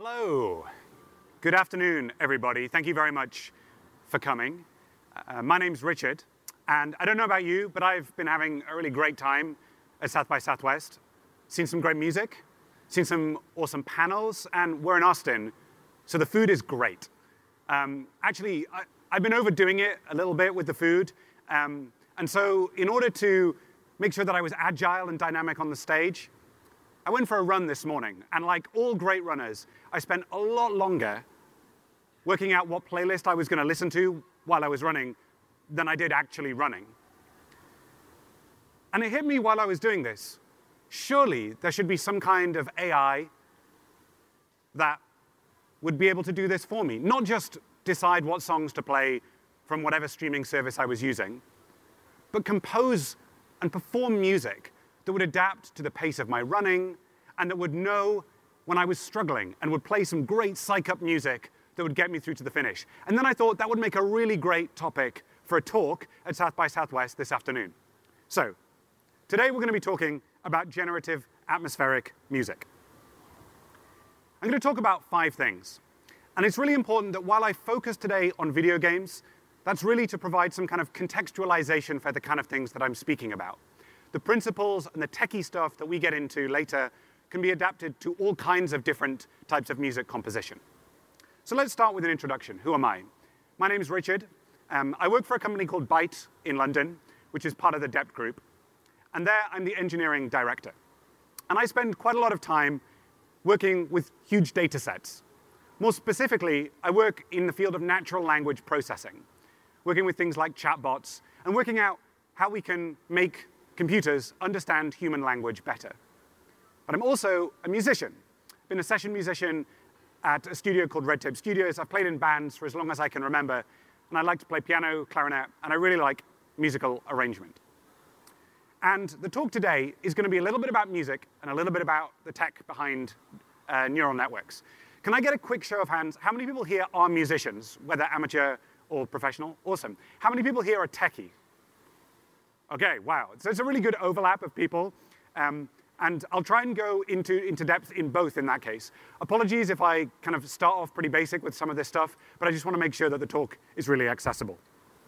Hello. Good afternoon, everybody. Thank you very much for coming. My name's Richard, and I don't know about you, but I've been having a really great time at South by Southwest. Seen some great music, seen some awesome panels, and we're in Austin, so the food is great. Actually, I've been overdoing it a little bit with the food, and so in order to make sure that I was agile and dynamic on the stage, I went for a run this morning, and like all great runners, I spent a lot longer working out what playlist I was going to listen to while I was running than I did actually running. And it hit me while I was doing this. Surely there should be some kind of AI that would be able to do this for me, not just decide what songs to play from whatever streaming service I was using, but compose and perform music that would adapt to the pace of my running, and that would know when I was struggling, and would play some great psych-up music that would get me through to the finish. And then I thought that would make a really great topic for a talk at South by Southwest this afternoon. So, today we're going to be talking about generative atmospheric music. I'm going to talk about 5 things. And it's really important that while I focus today on video games, that's really to provide some kind of contextualization for the kind of things that I'm speaking about. The principles and the techie stuff that we get into later can be adapted to all kinds of different types of music composition. So let's start with an introduction. Who am I? My name is Richard. I work for a company called Byte in London, which is part of the Depth Group. And there, I'm the engineering director. And I spend quite a lot of time working with huge data sets. More specifically, I work in the field of natural language processing, working with things like chatbots, and working out how we can make computers understand human language better. But I'm also a musician. I've been a session musician at a studio called Red Tape Studios. I've played in bands for as long as I can remember, and I like to play piano, clarinet, and I really like musical arrangement. And the talk today is going to be a little bit about music and a little bit about the tech behind neural networks. Can I get a quick show of hands? How many people here are musicians, whether amateur or professional? Awesome. How many people here are techie? OK, wow. So it's a really good overlap of people. And I'll try and go into depth in both in that case. Apologies if I kind of start off pretty basic with some of this stuff, but I just want to make sure that the talk is really accessible.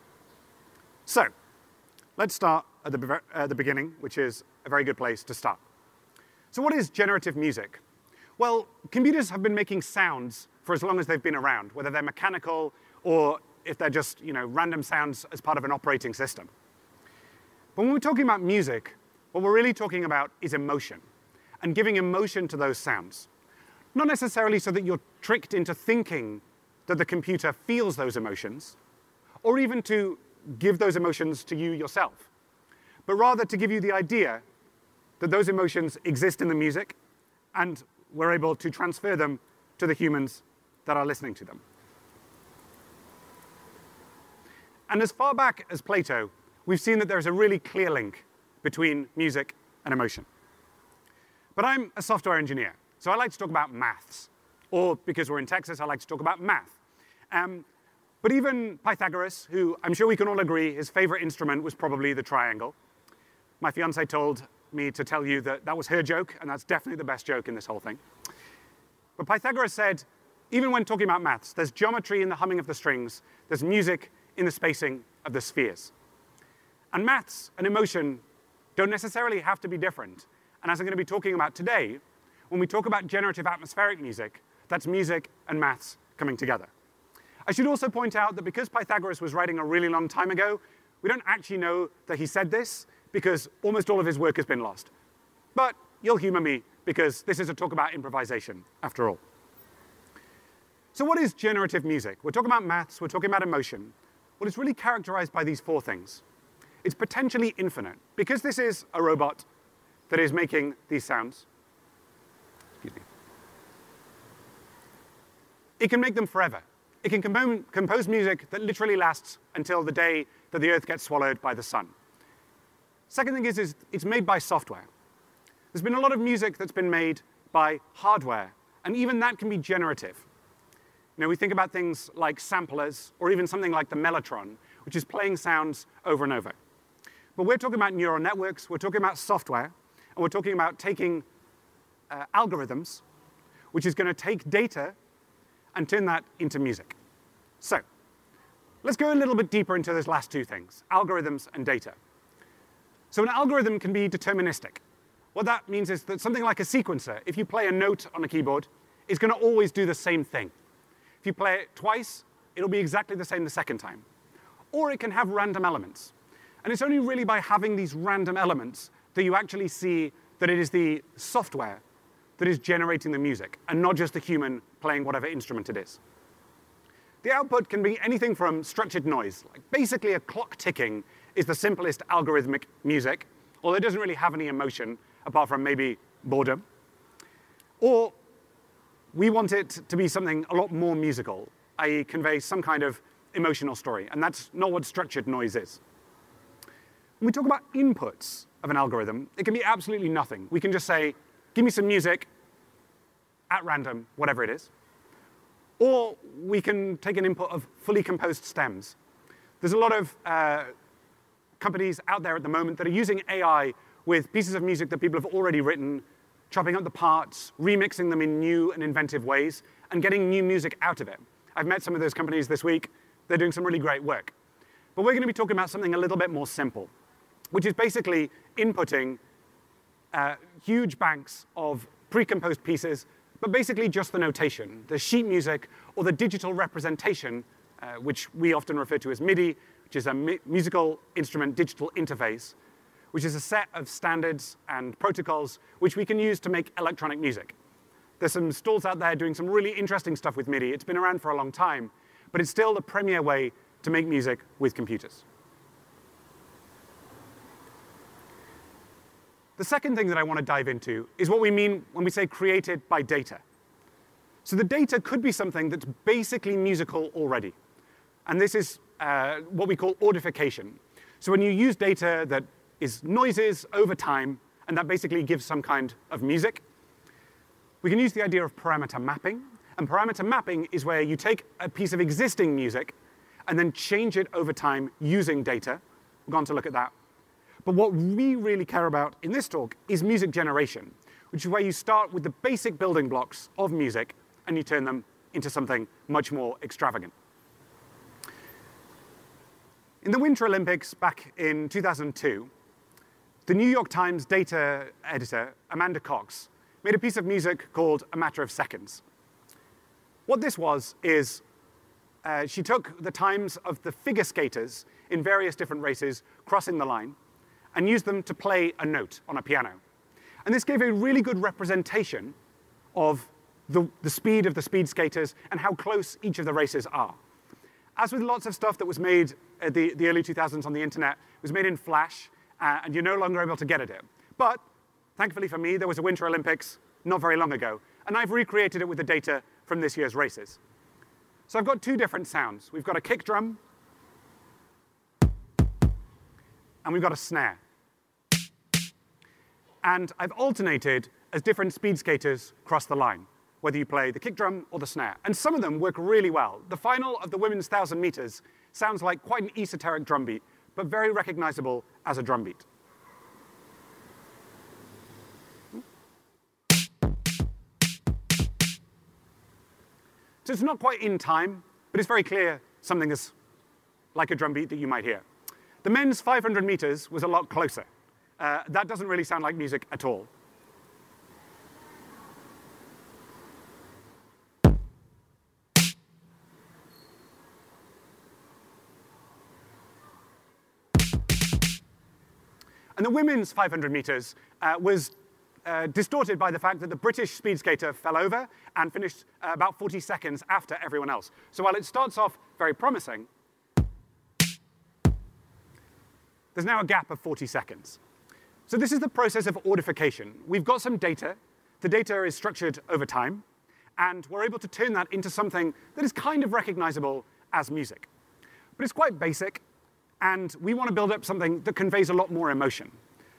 So let's start at the beginning, which is a very good place to start. So what is generative music? Well, computers have been making sounds for as long as they've been around, whether they're mechanical or if they're just random sounds as part of an operating system. But when we're talking about music, what we're really talking about is emotion, and giving emotion to those sounds. Not necessarily so that you're tricked into thinking that the computer feels those emotions, or even to give those emotions to you yourself, but rather to give you the idea that those emotions exist in the music, and we're able to transfer them to the humans that are listening to them. And as far back as Plato, we've seen that there's a really clear link between music and emotion. But I'm a software engineer, so I like to talk about maths. Or because we're in Texas, I like to talk about math. But even Pythagoras, who I'm sure we can all agree his favorite instrument was probably the triangle. My fiancée told me to tell you that that was her joke, and that's definitely the best joke in this whole thing. But Pythagoras said, even when talking about maths, there's geometry in the humming of the strings, there's music in the spacing of the spheres. And maths and emotion don't necessarily have to be different. And as I'm going to be talking about today, when we talk about generative atmospheric music, that's music and maths coming together. I should also point out that because Pythagoras was writing a really long time ago, we don't actually know that he said this because almost all of his work has been lost. But you'll humor me because this is a talk about improvisation, after all. So what is generative music? We're talking about maths, we're talking about emotion. Well, it's really characterized by these 4 things. It's potentially infinite. Because this is a robot that is making these sounds, excuse me, it can make them forever. It can compose music that literally lasts until the day that the Earth gets swallowed by the sun. Second thing is it's made by software. There's been a lot of music that's been made by hardware, and even that can be generative. We think about things like samplers, or even something like the mellotron, which is playing sounds over and over. But we're talking about neural networks, we're talking about software, and we're talking about taking algorithms which is going to take data and turn that into music. So let's go a little bit deeper into those last two things, algorithms and data. So an algorithm can be deterministic. What that means is that something like a sequencer, if you play a note on a keyboard, is going to always do the same thing. If you play it twice, it'll be exactly the same the second time. Or it can have random elements. And it's only really by having these random elements that you actually see that it is the software that is generating the music, and not just the human playing whatever instrument it is. The output can be anything from structured noise, like basically a clock ticking is the simplest algorithmic music, although it doesn't really have any emotion, apart from maybe boredom. Or we want it to be something a lot more musical, i.e. convey some kind of emotional story, and that's not what structured noise is. When we talk about inputs of an algorithm, it can be absolutely nothing. We can just say, give me some music at random, whatever it is. Or we can take an input of fully composed stems. There's a lot of companies out there at the moment that are using AI with pieces of music that people have already written, chopping up the parts, remixing them in new and inventive ways, and getting new music out of it. I've met some of those companies this week. They're doing some really great work. But we're going to be talking about something a little bit more simple, which is basically inputting huge banks of pre-composed pieces, but basically just the notation, the sheet music, or the digital representation, which we often refer to as MIDI, which is a musical instrument digital interface, which is a set of standards and protocols which we can use to make electronic music. There's some stalls out there doing some really interesting stuff with MIDI. It's been around for a long time, but it's still the premier way to make music with computers. The second thing that I want to dive into is what we mean when we say created by data. So the data could be something that's basically musical already. And this is what we call audification. So when you use data that is noises over time, and that basically gives some kind of music, we can use the idea of parameter mapping. And parameter mapping is where you take a piece of existing music and then change it over time using data. We're going to look at that. But what we really care about in this talk is music generation, which is where you start with the basic building blocks of music and you turn them into something much more extravagant. In the Winter Olympics back in 2002, the New York Times data editor, Amanda Cox, made a piece of music called A Matter of Seconds. What this was is she took the times of the figure skaters in various different races crossing the line and used them to play a note on a piano. And this gave a really good representation of the speed of the speed skaters and how close each of the races are. As with lots of stuff that was made at the early 2000s on the internet, it was made in Flash, and you're no longer able to get at it. But thankfully for me, there was a Winter Olympics not very long ago, and I've recreated it with the data from this year's races. So I've got two different sounds. We've got a kick drum, and we've got a snare. And I've alternated as different speed skaters cross the line, whether you play the kick drum or the snare. And some of them work really well. The final of the women's 1,000 meters sounds like quite an esoteric drum beat, but very recognizable as a drum beat. So it's not quite in time, but it's very clear something is like a drum beat that you might hear. The men's 500 meters was a lot closer. That doesn't really sound like music at all. And the women's 500 meters was distorted by the fact that the British speed skater fell over and finished about 40 seconds after everyone else. So while it starts off very promising, there's now a gap of 40 seconds. So this is the process of audification. We've got some data. The data is structured over time, and we're able to turn that into something that is kind of recognizable as music. But it's quite basic, and we want to build up something that conveys a lot more emotion.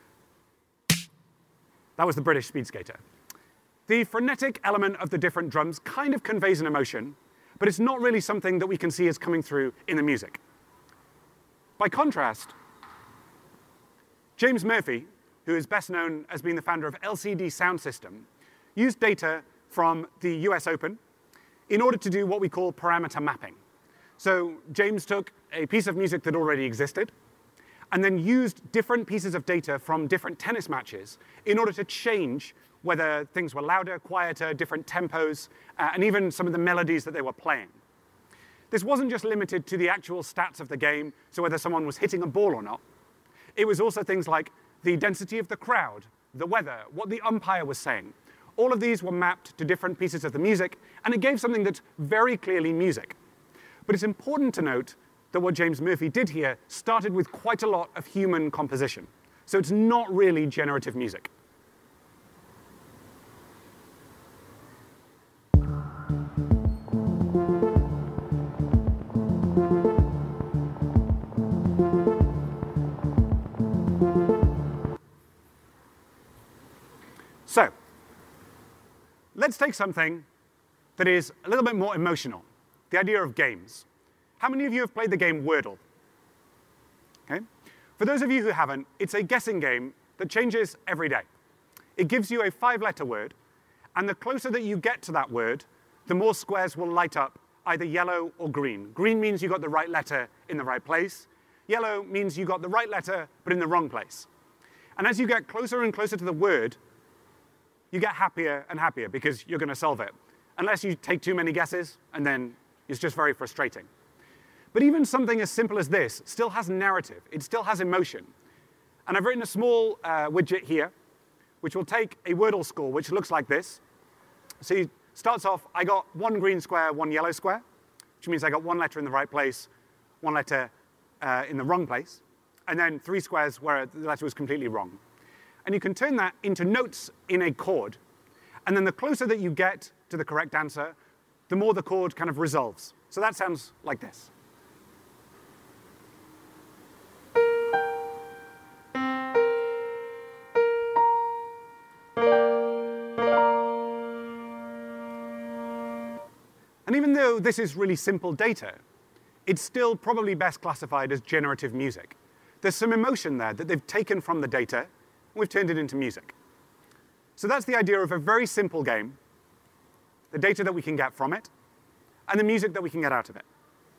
That was the British speed skater. The frenetic element of the different drums kind of conveys an emotion, but it's not really something that we can see as coming through in the music. By contrast, James Murphy, who is best known as being the founder of LCD Sound System, used data from the US Open in order to do what we call parameter mapping. So James took a piece of music that already existed and then used different pieces of data from different tennis matches in order to change whether things were louder, quieter, different tempos, and even some of the melodies that they were playing. This wasn't just limited to the actual stats of the game, so whether someone was hitting a ball or not. It was also things like the density of the crowd, the weather, what the umpire was saying. All of these were mapped to different pieces of the music, and it gave something that's very clearly music. But it's important to note that what James Murphy did here started with quite a lot of human composition. So it's not really generative music. So let's take something that is a little bit more emotional, the idea of games. How many of you have played the game Wordle? Okay. For those of you who haven't, it's a guessing game that changes every day. It gives you a 5-letter word, and the closer that you get to that word, the more squares will light up, either yellow or green. Green means you got the right letter in the right place. Yellow means you got the right letter, but in the wrong place. And as you get closer and closer to the word, you get happier and happier because you're going to solve it. Unless you take too many guesses, and then it's just very frustrating. But even something as simple as this still has narrative. It still has emotion. And I've written a small widget here, which will take a Wordle score, which looks like this. So it starts off, I got 1 green square, 1 yellow square, which means I got 1 letter in the right place, 1 letter in the wrong place, and then 3 squares where the letter was completely wrong. And you can turn that into notes in a chord. And then the closer that you get to the correct answer, the more the chord kind of resolves. So that sounds like this. And even though this is really simple data, it's still probably best classified as generative music. There's some emotion there that they've taken from the data, and we've turned it into music. So that's the idea of a very simple game, the data that we can get from it, and the music that we can get out of it.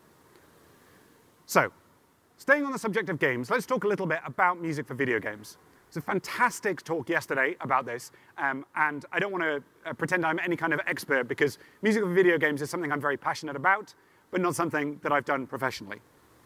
So, staying on the subject of games, let's talk a little bit about music for video games. It was a fantastic talk yesterday about this, and I don't want to pretend I'm any kind of expert because music for video games is something I'm very passionate about, but not something that I've done professionally.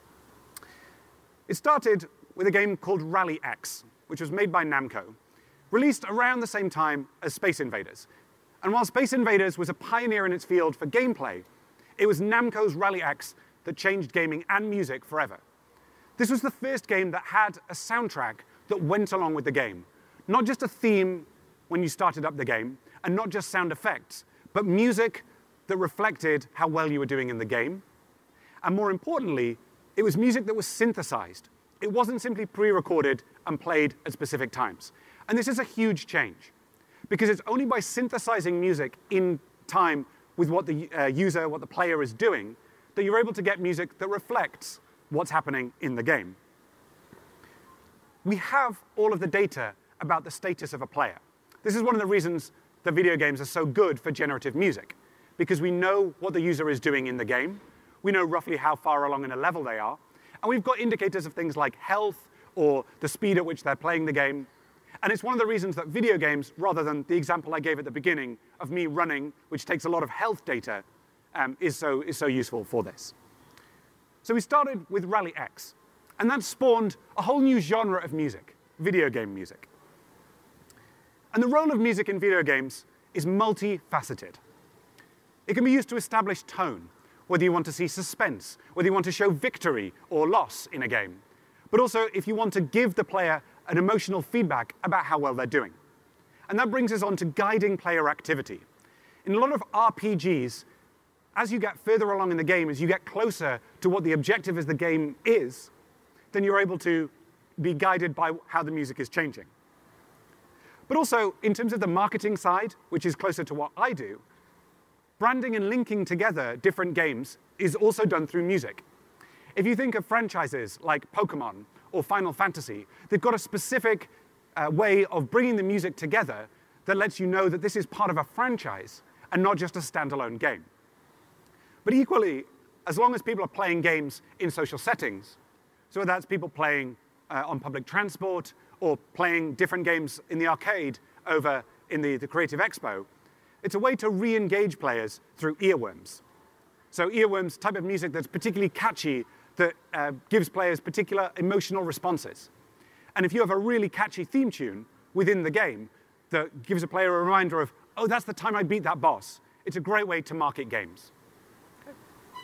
It started with a game called Rally X, which was made by Namco, released around the same time as Space Invaders. And while Space Invaders was a pioneer in its field for gameplay, it was Namco's Rally X that changed gaming and music forever. This was the first game that had a soundtrack that went along with the game. Not just a theme when you started up the game, and not just sound effects, but music that reflected how well you were doing in the game. And more importantly, it was music that was synthesized. It wasn't simply pre-recorded and played at specific times. And this is a huge change, because it's only by synthesizing music in time with what the user, what the player is doing, that you're able to get music that reflects what's happening in the game. We have all of the data about the status of a player. This is one of the reasons that video games are so good for generative music, because we know what the user is doing in the game. We know roughly how far along in a level they are. And we've got indicators of things like health or the speed at which they're playing the game. And it's one of the reasons that video games, rather than the example I gave at the beginning of me running, which takes a lot of health data, is so useful for this. So we started with Rally X, and that spawned a whole new genre of music, video game music. And the role of music in video games is multifaceted. It can be used to establish tone, whether you want to see suspense, whether you want to show victory or loss in a game, but also if you want to give the player an emotional feedback about how well they're doing. And that brings us on to guiding player activity. In a lot of RPGs, as you get further along in the game, as you get closer to what the objective of the game is, then you're able to be guided by how the music is changing. But also, in terms of the marketing side, which is closer to what I do, branding and linking together different games is also done through music. If you think of franchises like Pokemon or Final Fantasy, they've got a specific way of bringing the music together that lets you know that this is part of a franchise, and not just a standalone game. But equally, as long as people are playing games in social settings, so whether that's people playing on public transport or playing different games in the arcade over in the Creative Expo, it's a way to re-engage players through earworms. So earworms, type of music that's particularly catchy, that gives players particular emotional responses. And if you have a really catchy theme tune within the game that gives a player a reminder of, oh, that's the time I beat that boss, it's a great way to market games. Okay.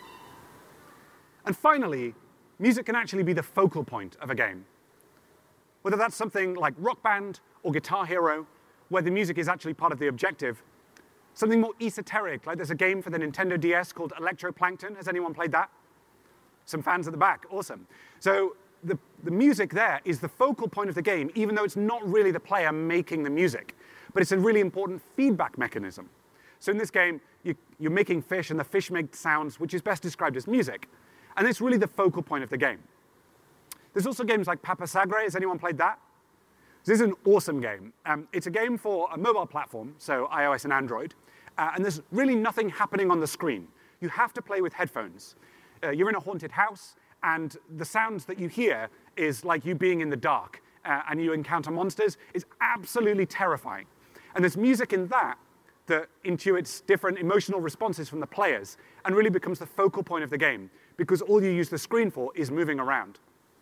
And finally, music can actually be the focal point of a game. Whether that's something like Rock Band or Guitar Hero, where the music is actually part of the objective, something more esoteric, like there's a game for the Nintendo DS called Electroplankton. Has anyone played that? Some fans at the back, awesome. So the music there is the focal point of the game, even though it's not really the player making the music. But it's a really important feedback mechanism. So in this game, you're making fish, and the fish make sounds, which is best described as music. And it's really the focal point of the game. There's also games like Papa Sagre. Has anyone played that? This is an awesome game. It's a game for a mobile platform, so iOS and Android. And there's really nothing happening on the screen. You have to play with headphones. You're in a haunted house, and the sounds that you hear is like you being in the dark, and you encounter monsters. It's absolutely terrifying. And there's music in that that intuits different emotional responses from the players and really becomes the focal point of the game, because all you use the screen for is moving around.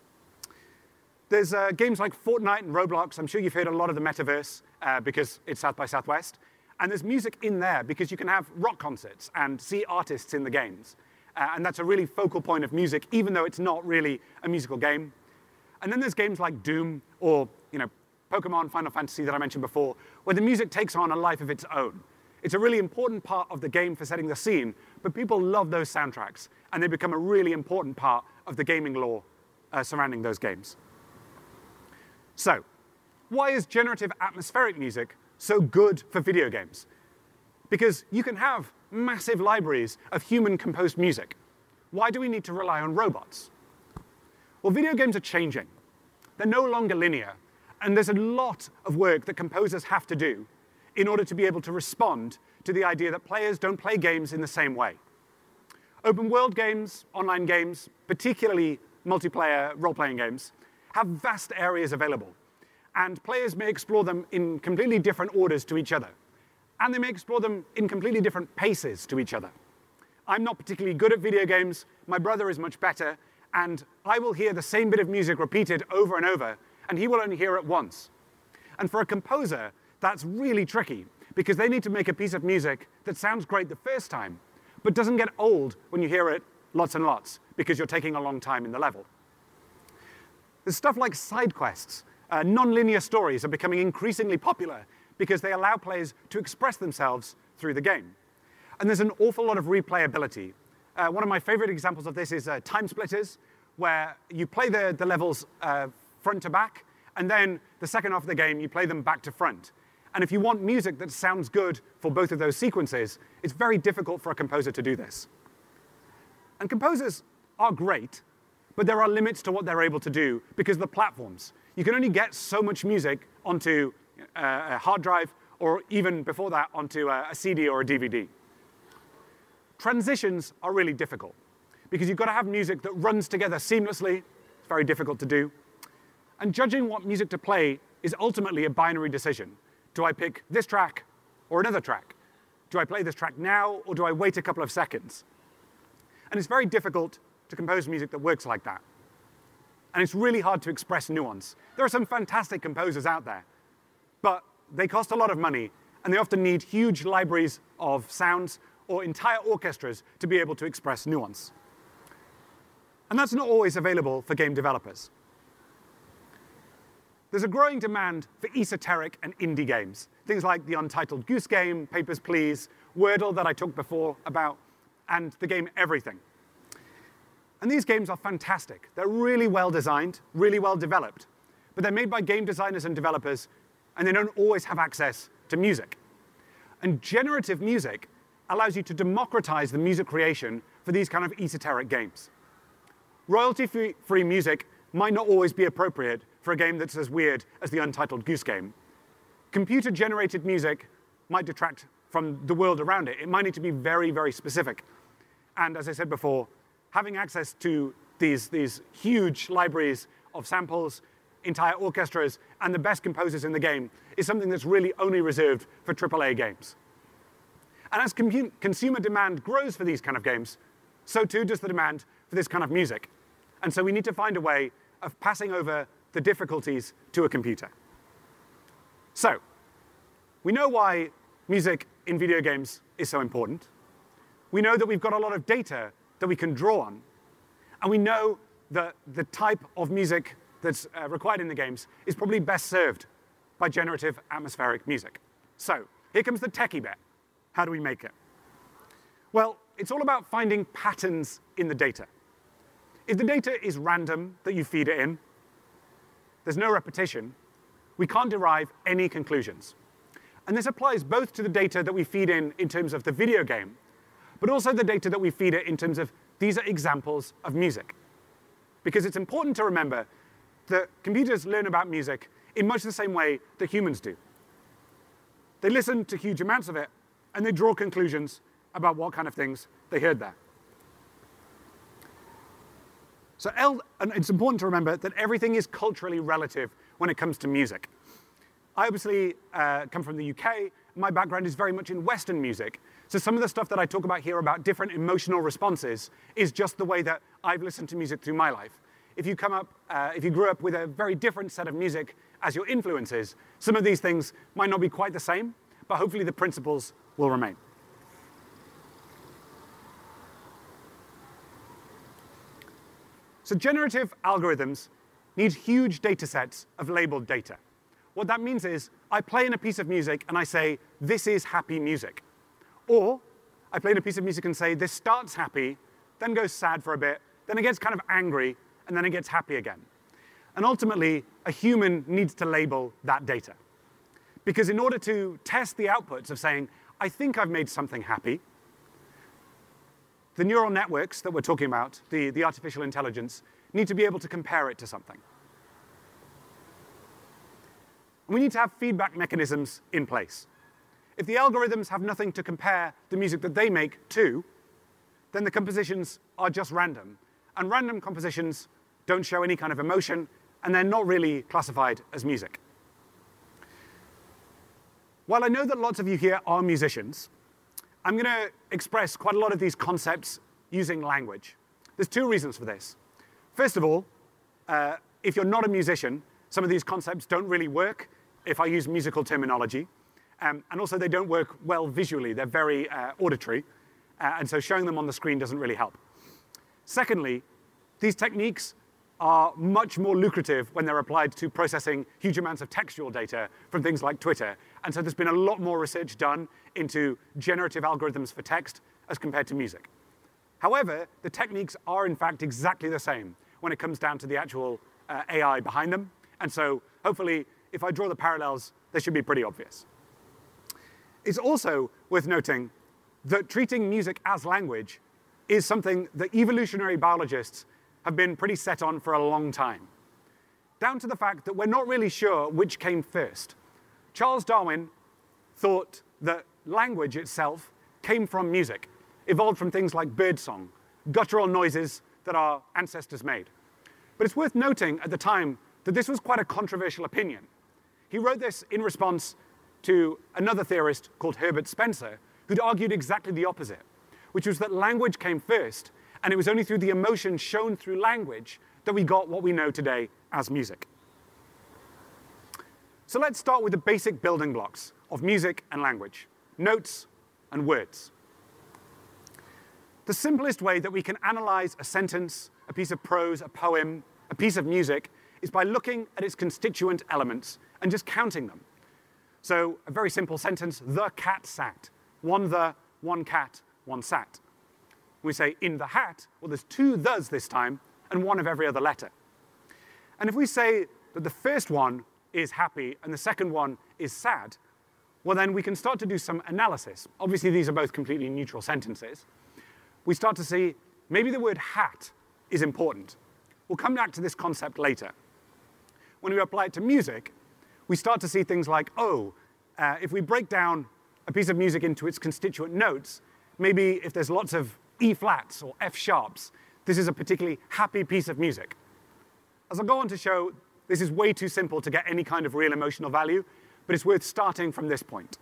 There's games like Fortnite and Roblox. I'm sure you've heard a lot of the metaverse because it's South by Southwest. And there's music in there because you can have rock concerts and see artists in the games. And that's a really focal point of music, even though it's not really a musical game. And then there's games like Doom or Pokemon, Final Fantasy that I mentioned before, where the music takes on a life of its own. It's a really important part of the game for setting the scene, but people love those soundtracks, and they become a really important part of the gaming lore surrounding those games. So, why is generative atmospheric music so good for video games? Because you can have massive libraries of human-composed music. Why do we need to rely on robots? Well, video games are changing. They're no longer linear, and there's a lot of work that composers have to do in order to be able to respond to the idea that players don't play games in the same way. Open-world games, online games, particularly multiplayer role-playing games, have vast areas available, and players may explore them in completely different orders to each other, and they may explore them in completely different paces to each other. I'm not particularly good at video games, my brother is much better, and I will hear the same bit of music repeated over and over, and he will only hear it once. And for a composer, that's really tricky, because they need to make a piece of music that sounds great the first time, but doesn't get old when you hear it lots and lots, because you're taking a long time in the level. There's stuff like side quests. Non-linear stories are becoming increasingly popular because they allow players to express themselves through the game. And there's an awful lot of replayability. One of my favorite examples of this is Time Splitters, where you play the levels front to back, and then the second half of the game, you play them back to front. And if you want music that sounds good for both of those sequences, it's very difficult for a composer to do this. And composers are great, but there are limits to what they're able to do because of the platforms. You can only get so much music onto a hard drive, or even before that, onto a CD or a DVD. Transitions are really difficult because you've got to have music that runs together seamlessly. It's very difficult to do. And judging what music to play is ultimately a binary decision. Do I pick this track or another track? Do I play this track now, or do I wait a couple of seconds? And it's very difficult to compose music that works like that. And it's really hard to express nuance. There are some fantastic composers out there, but they cost a lot of money, and they often need huge libraries of sounds or entire orchestras to be able to express nuance. And that's not always available for game developers. There's a growing demand for esoteric and indie games, things like the Untitled Goose Game, Papers, Please, Wordle that I talked before about, and the game Everything. And these games are fantastic. They're really well designed, really well developed, but they're made by game designers and developers, and they don't always have access to music. And generative music allows you to democratize the music creation for these kind of esoteric games. Royalty-free music might not always be appropriate for a game that's as weird as the Untitled Goose Game. Computer-generated music might detract from the world around it. It might need to be very, very specific. And as I said before, having access to these huge libraries of samples, entire orchestras, and the best composers in the game is something that's really only reserved for AAA games. And as consumer demand grows for these kind of games, so too does the demand for this kind of music. And so we need to find a way of passing over the difficulties to a computer. So we know why music in video games is so important. We know that we've got a lot of data that we can draw on. And we know that the type of music that's required in the games is probably best served by generative atmospheric music. So here comes the techie bit. How do we make it? Well, it's all about finding patterns in the data. If the data is random that you feed it in, there's no repetition, we can't derive any conclusions. And this applies both to the data that we feed in terms of the video game, but also the data that we feed it in terms of these are examples of music. Because it's important to remember that computers learn about music in much the same way that humans do. They listen to huge amounts of it, and they draw conclusions about what kind of things they heard there. So and it's important to remember that everything is culturally relative when it comes to music. I obviously come from the UK. My background is very much in Western music. So some of the stuff that I talk about here about different emotional responses is just the way that I've listened to music through my life. If you grew up with a very different set of music as your influences, some of these things might not be quite the same, but hopefully the principles will remain. So generative algorithms need huge data sets of labeled data. What that means is I play in a piece of music and I say, this is happy music. Or I play in a piece of music and say, this starts happy, then goes sad for a bit, then it gets kind of angry, and then it gets happy again. And ultimately, a human needs to label that data. Because in order to test the outputs of saying, I think I've made something happy, the neural networks that we're talking about, the artificial intelligence, need to be able to compare it to something. And we need to have feedback mechanisms in place. If the algorithms have nothing to compare the music that they make to, then the compositions are just random. And random compositions don't show any kind of emotion, and they're not really classified as music. While I know that lots of you here are musicians, I'm going to express quite a lot of these concepts using language. There's two reasons for this. First of all, if you're not a musician, some of these concepts don't really work if I use musical terminology. And also, they don't work well visually. They're very auditory. And so showing them on the screen doesn't really help. Secondly, these techniques are much more lucrative when they're applied to processing huge amounts of textual data from things like Twitter. And so there's been a lot more research done into generative algorithms for text as compared to music. However, the techniques are, in fact, exactly the same when it comes down to the actual AI behind them. And so hopefully, if I draw the parallels, they should be pretty obvious. It's also worth noting that treating music as language is something that evolutionary biologists have been pretty set on for a long time, down to the fact that we're not really sure which came first. Charles Darwin thought that language itself came from music, evolved from things like birdsong, guttural noises that our ancestors made. But it's worth noting at the time that this was quite a controversial opinion. He wrote this in response to another theorist called Herbert Spencer, who'd argued exactly the opposite, which was that language came first, and it was only through the emotion shown through language that we got what we know today as music. So let's start with the basic building blocks of music and language, notes and words. The simplest way that we can analyze a sentence, a piece of prose, a poem, a piece of music, is by looking at its constituent elements and just counting them. So a very simple sentence, the cat sat. One the, one cat, one sat. We say in the hat, well, there's two thes this time, and one of every other letter. And if we say that the first one is happy and the second one is sad, well, then we can start to do some analysis. Obviously, these are both completely neutral sentences. We start to see maybe the word hat is important. We'll come back to this concept later. When we apply it to music, we start to see things like, if we break down a piece of music into its constituent notes, maybe if there's lots of E flats or F sharps, this is a particularly happy piece of music. As I'll go on to show, this is way too simple to get any kind of real emotional value, but it's worth starting from this point.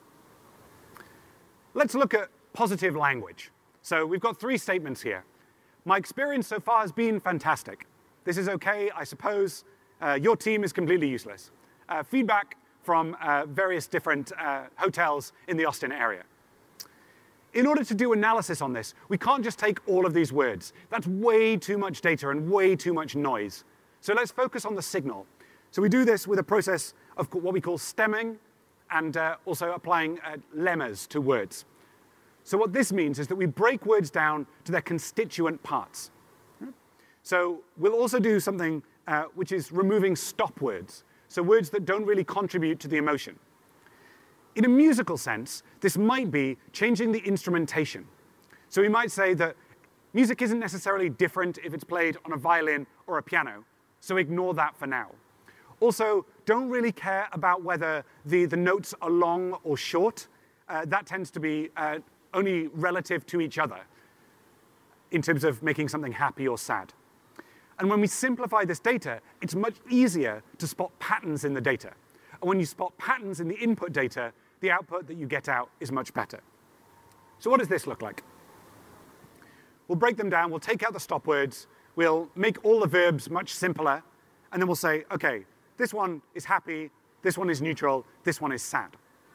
Let's look at positive language. So we've got 3 statements here. My experience so far has been fantastic. This is okay, I suppose. Your team is completely useless. Feedback from various different hotels in the Austin area. In order to do analysis on this, we can't just take all of these words. That's way too much data and way too much noise. So let's focus on the signal. So we do this with a process of what we call stemming and also applying lemmas to words. So what this means is that we break words down to their constituent parts. So we'll also do something which is removing stop words, so words that don't really contribute to the emotion. In a musical sense, this might be changing the instrumentation. So we might say that music isn't necessarily different if it's played on a violin or a piano, so ignore that for now. Also, don't really care about whether the notes are long or short. That tends to be only relative to each other in terms of making something happy or sad. And when we simplify this data, it's much easier to spot patterns in the data. And when you spot patterns in the input data, the output that you get out is much better. So what does this look like? We'll break them down. We'll take out the stop words. We'll make all the verbs much simpler. And then we'll say, OK, this one is happy. This one is neutral. This one is sad.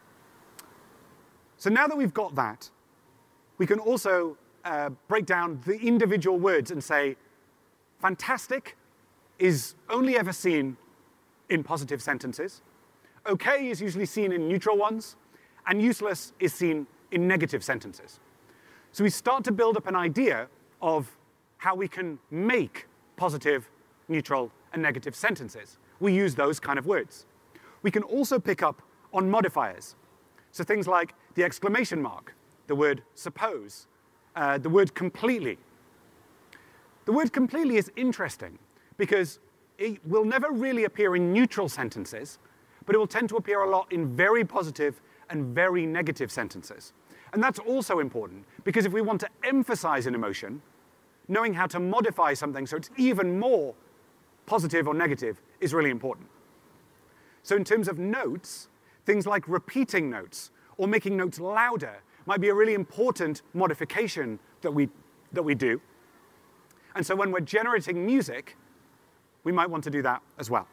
So now that we've got that, we can also break down the individual words and say, fantastic is only ever seen in positive sentences. OK is usually seen in neutral ones. And useless is seen in negative sentences. So we start to build up an idea of how we can make positive, neutral, and negative sentences. We use those kind of words. We can also pick up on modifiers. So things like the exclamation mark, the word suppose, the word completely. The word completely is interesting because it will never really appear in neutral sentences, but it will tend to appear a lot in very positive and very negative sentences. And that's also important because if we want to emphasize an emotion, knowing how to modify something so it's even more positive or negative is really important. So in terms of notes, things like repeating notes or making notes louder might be a really important modification that we do. And so when we're generating music, we might want to do that as well.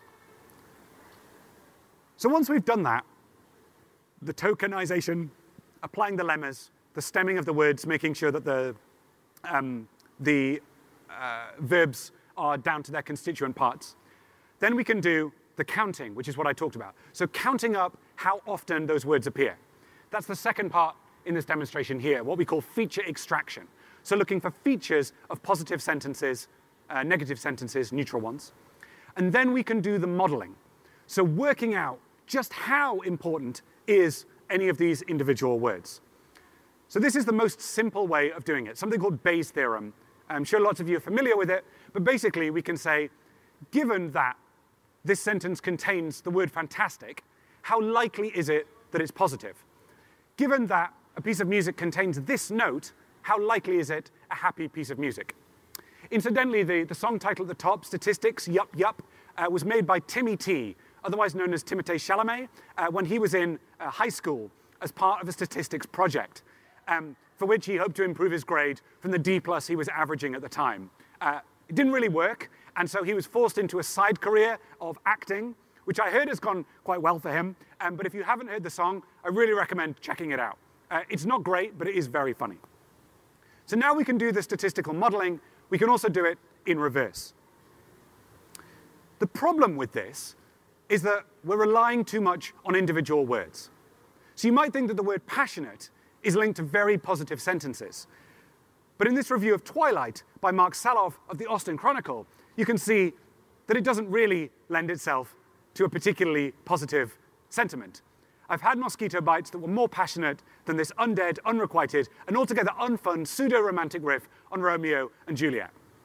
So once we've done that, the tokenization, applying the lemmas, the stemming of the words, making sure that the verbs are down to their constituent parts, then we can do the counting, which is what I talked about. So counting up how often those words appear. That's the second part in this demonstration here, what we call feature extraction. So looking for features of positive sentences, negative sentences, neutral ones. And then we can do the modeling. So working out just how important is any of these individual words. So this is the most simple way of doing it, something called Bayes' theorem. I'm sure lots of you are familiar with it, but basically we can say, given that this sentence contains the word fantastic, how likely is it that it's positive? Given that a piece of music contains this note, how likely is it a happy piece of music? Incidentally, the song title at the top, Statistics, Yup Yup, was made by Timmy T, otherwise known as Timothée Chalamet, when he was in high school as part of a statistics project, for which he hoped to improve his grade from the D+ he was averaging at the time. It didn't really work, and so he was forced into a side career of acting, which I heard has gone quite well for him. But if you haven't heard the song, I really recommend checking it out. It's not great, but it is very funny. So now we can do the statistical modeling. We can also do it in reverse. The problem with this is that we're relying too much on individual words. So you might think that the word passionate is linked to very positive sentences. But in this review of Twilight by Mark Saloff of the Austin Chronicle, you can see that it doesn't really lend itself to a particularly positive sentiment. I've had mosquito bites that were more passionate than this undead, unrequited, and altogether unfun pseudo-romantic riff on Romeo and Juliet.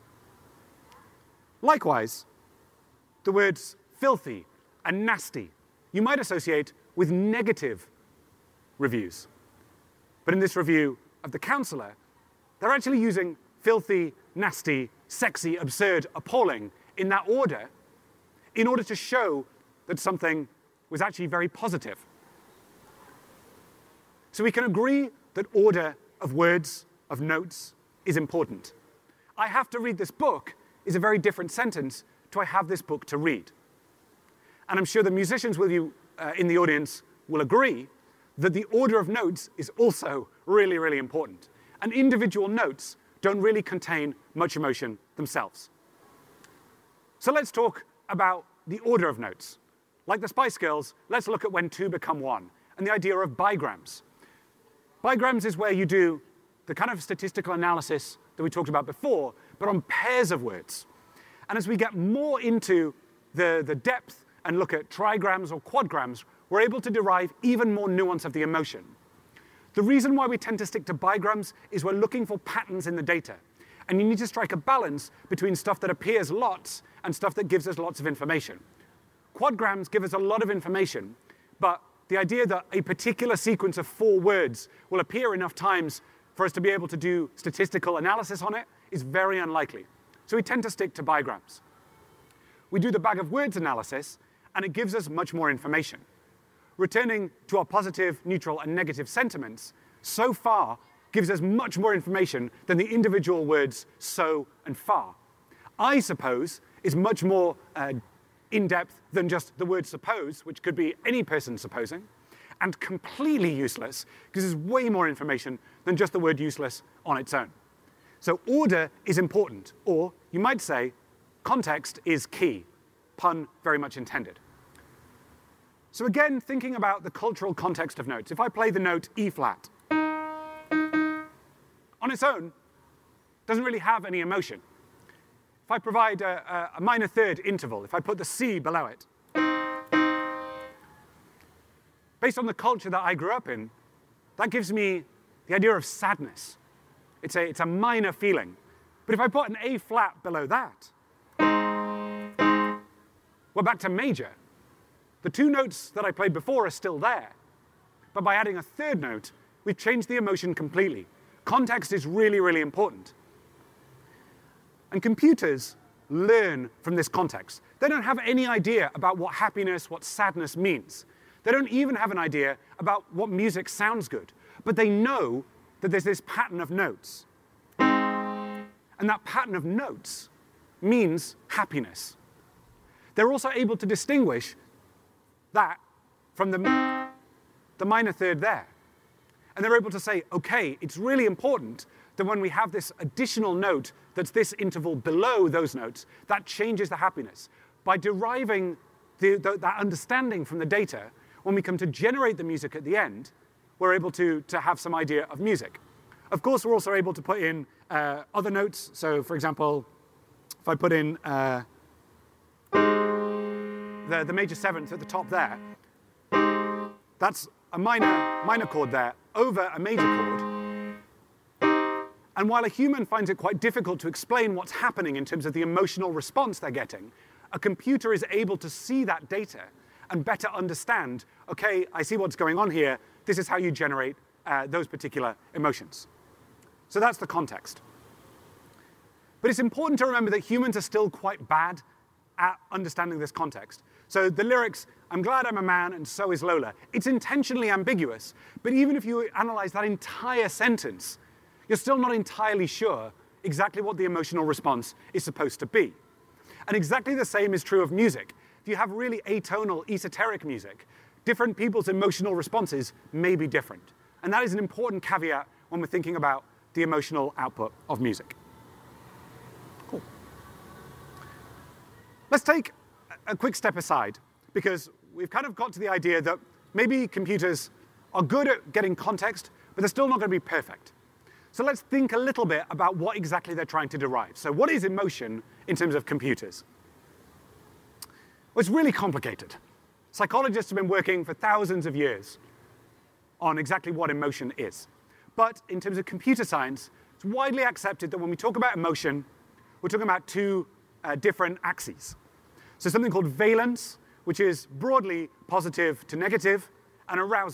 Likewise, the words filthy and nasty you might associate with negative reviews. But in this review of The Counselor, they're actually using filthy, nasty, sexy, absurd, appalling in that order in order to show that something was actually very positive. So we can agree that order of words, of notes, is important. I have to read this book is a very different sentence to I have this book to read. And I'm sure the musicians with you in the audience will agree that the order of notes is also really, really important. And individual notes don't really contain much emotion themselves. So let's talk about the order of notes. Like the Spice Girls, let's look at when two become one, and the idea of bigrams. Bigrams is where you do the kind of statistical analysis that we talked about before, but on pairs of words. And as we get more into the depth and look at trigrams or quadgrams, we're able to derive even more nuance of the emotion. The reason why we tend to stick to bigrams is we're looking for patterns in the data. And you need to strike a balance between stuff that appears lots and stuff that gives us lots of information. Quadgrams give us a lot of information, but the idea that a particular sequence of 4 words will appear enough times for us to be able to do statistical analysis on it is very unlikely. So we tend to stick to bigrams. We do the bag of words analysis, and it gives us much more information. Returning to our positive, neutral, and negative sentiments so far gives us much more information than the individual words so and far. I suppose is much more in-depth than just the word suppose, which could be any person supposing, and completely useless because there's way more information than just the word useless on its own. So order is important, or you might say context is key, pun very much intended. So again, thinking about the cultural context of notes, if I play the note E flat, on its own, doesn't really have any emotion. If I provide a minor third interval, if I put the C below it, based on the culture that I grew up in, that gives me the idea of sadness. It's a minor feeling. But if I put an A flat below that, we're back to major. The 2 notes that I played before are still there. But by adding a third note, we've changed the emotion completely. Context is really, really important. And computers learn from this context. They don't have any idea about what happiness, what sadness means. They don't even have an idea about what music sounds good. But they know that there's this pattern of notes. And that pattern of notes means happiness. They're also able to distinguish that from the minor third there. And they're able to say, OK, it's really important that when we have this additional note that's this interval below those notes, that changes the happiness. By deriving that understanding from the data, when we come to generate the music at the end, we're able to have some idea of music. Of course, we're also able to put in other notes. So for example, if I put in the major 7th at the top there, that's a minor chord there over a major chord. And while a human finds it quite difficult to explain what's happening in terms of the emotional response they're getting, a computer is able to see that data and better understand, OK, I see what's going on here. This is how you generate those particular emotions. So that's the context. But it's important to remember that humans are still quite bad at understanding this context. So the lyrics, I'm glad I'm a man and so is Lola, it's intentionally ambiguous. But even if you analyze that entire sentence, you're still not entirely sure exactly what the emotional response is supposed to be. And exactly the same is true of music. If you have really atonal, esoteric music, different people's emotional responses may be different. And that is an important caveat when we're thinking about the emotional output of music. Cool. Let's take a quick step aside, because we've kind of got to the idea that maybe computers are good at getting context, but they're still not going to be perfect. So let's think a little bit about what exactly they're trying to derive. So what is emotion in terms of computers? Well, it's really complicated. Psychologists have been working for thousands of years on exactly what emotion is. But in terms of computer science, it's widely accepted that when we talk about emotion, we're talking about 2 different axes. So something called valence, which is broadly positive to negative, and arousal,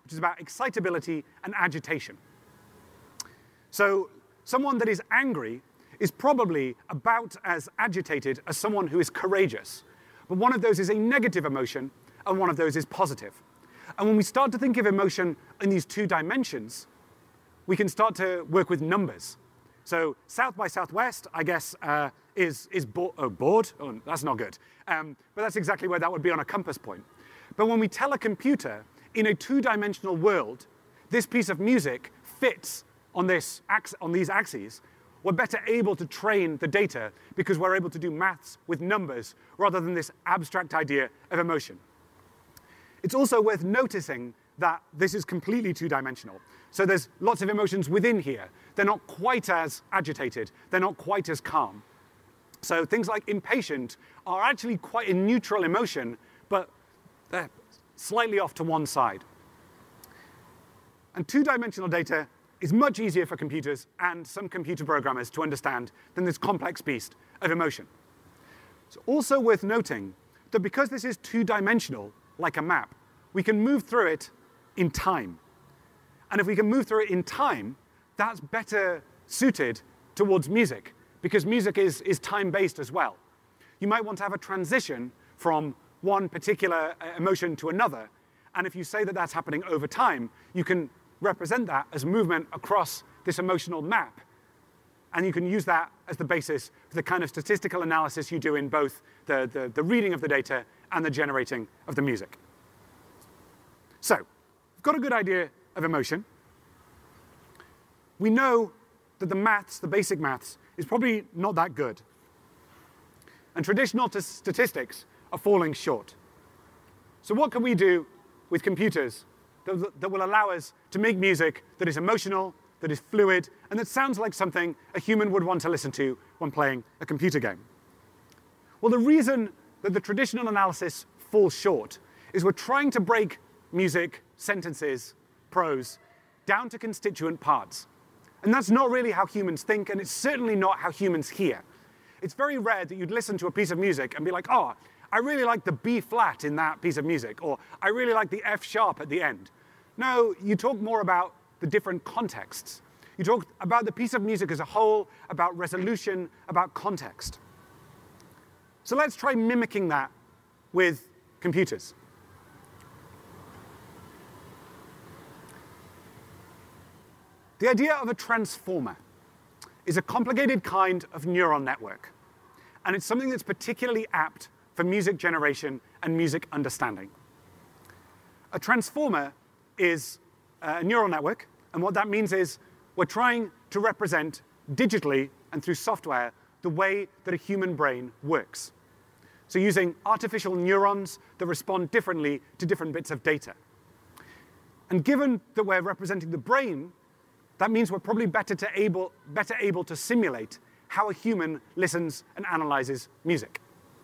which is about excitability and agitation. So someone that is angry is probably about as agitated as someone who is courageous. But one of those is a negative emotion, and one of those is positive. And when we start to think of emotion in these two dimensions, we can start to work with numbers. So South by Southwest, I guess, is bored. Oh, that's not good. But that's exactly where that would be on a compass point. But when we tell a computer in a two-dimensional world, this piece of music fits on these axes, we're better able to train the data because we're able to do maths with numbers rather than this abstract idea of emotion. It's also worth noticing that this is completely two-dimensional. So there's lots of emotions within here. They're not quite as agitated. They're not quite as calm. So things like impatient are actually quite a neutral emotion, but they're slightly off to one side. And two-dimensional data is much easier for computers and some computer programmers to understand than this complex beast of emotion. It's also worth noting that because this is two-dimensional, like a map, we can move through it in time. And if we can move through it in time, that's better suited towards music, because music is time-based as well. You might want to have a transition from one particular emotion to another, and if you say that that's happening over time, you can represent that as movement across this emotional map, and you can use that as the basis for the kind of statistical analysis you do in both the reading of the data and the generating of the music. So, we've got a good idea of emotion. We know that the maths, the basic maths, is probably not that good. And traditional statistics are falling short. So what can we do with computers that will allow us to make music that is emotional, that is fluid, and that sounds like something a human would want to listen to when playing a computer game? Well, the reason that the traditional analysis falls short is we're trying to break music, sentences, prose, down to constituent parts. And that's not really how humans think, and it's certainly not how humans hear. It's very rare that you'd listen to a piece of music and be like, oh, I really like the B flat in that piece of music, or I really like the F sharp at the end. No, you talk more about the different contexts. You talk about the piece of music as a whole, about resolution, about context. So let's try mimicking that with computers. The idea of a transformer is a complicated kind of neural network, and it's something that's particularly apt for music generation and music understanding. A transformer is a neural network, and what that means is we're trying to represent digitally and through software the way that a human brain works. So using artificial neurons that respond differently to different bits of data. And given that we're representing the brain, that means we're probably better able to simulate how a human listens and analyzes music.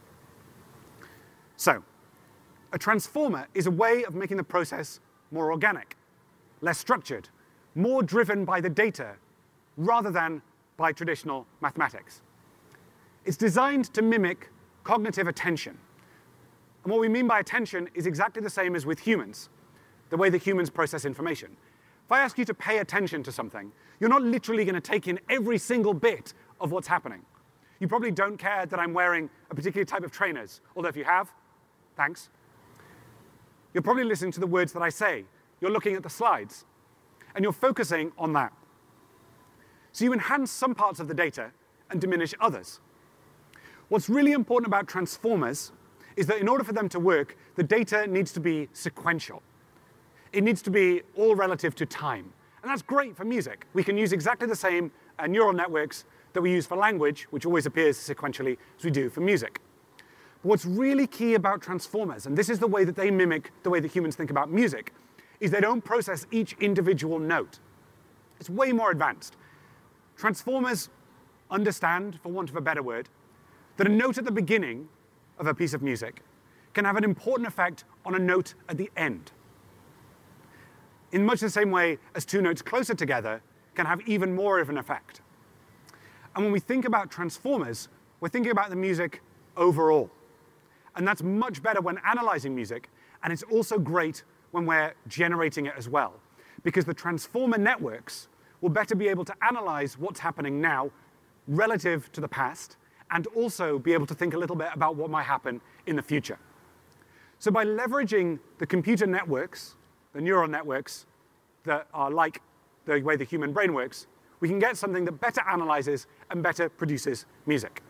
So, a transformer is a way of making the process more organic, less structured, more driven by the data rather than by traditional mathematics. It's designed to mimic cognitive attention. And what we mean by attention is exactly the same as with humans, the way that humans process information. If I ask you to pay attention to something, you're not literally going to take in every single bit of what's happening. You probably don't care that I'm wearing a particular type of trainers, although if you have, thanks. You're probably listening to the words that I say. You're looking at the slides, and you're focusing on that. So you enhance some parts of the data and diminish others. What's really important about transformers is that in order for them to work, the data needs to be sequential. It needs to be all relative to time. And that's great for music. We can use exactly the same neural networks that we use for language, which always appears sequentially, as we do for music. But what's really key about transformers, and this is the way that they mimic the way that humans think about music, is they don't process each individual note. It's way more advanced. Transformers understand, for want of a better word, that a note at the beginning of a piece of music can have an important effect on a note at the end. In much the same way as two notes closer together can have even more of an effect. And when we think about transformers, we're thinking about the music overall. And that's much better when analyzing music, and it's also great when we're generating it as well, because the transformer networks will better be able to analyze what's happening now relative to the past, and also be able to think a little bit about what might happen in the future. So by leveraging the computer networks, the neural networks that are like the way the human brain works, we can get something that better analyzes and better produces music.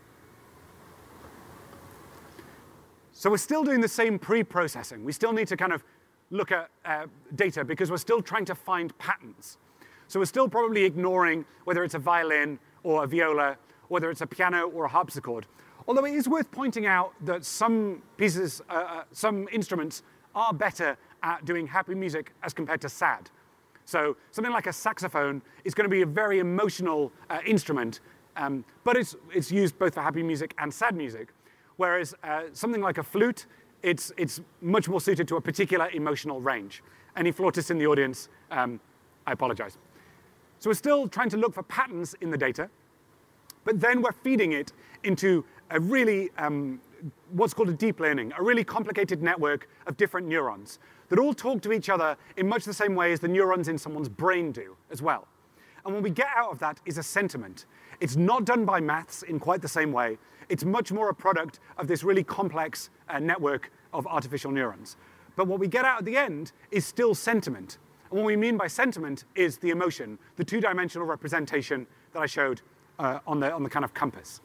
So we're still doing the same pre-processing. We still need to kind of look at data because we're still trying to find patterns. So we're still probably ignoring whether it's a violin or a viola, whether it's a piano or a harpsichord. Although it is worth pointing out that some pieces, some instruments are better at doing happy music as compared to sad. So something like a saxophone is going to be a very emotional instrument, but it's used both for happy music and sad music. Whereas something like a flute, it's much more suited to a particular emotional range. Any flautists in the audience, I apologize. So we're still trying to look for patterns in the data, but then we're feeding it into a really, what's called a deep learning, a really complicated network of different neurons that all talk to each other in much the same way as the neurons in someone's brain do as well. And what we get out of that is a sentiment. It's not done by maths in quite the same way. It's much more a product of this really complex network of artificial neurons. But what we get out at the end is still sentiment. And what we mean by sentiment is the emotion, the two-dimensional representation that I showed on the kind of compass.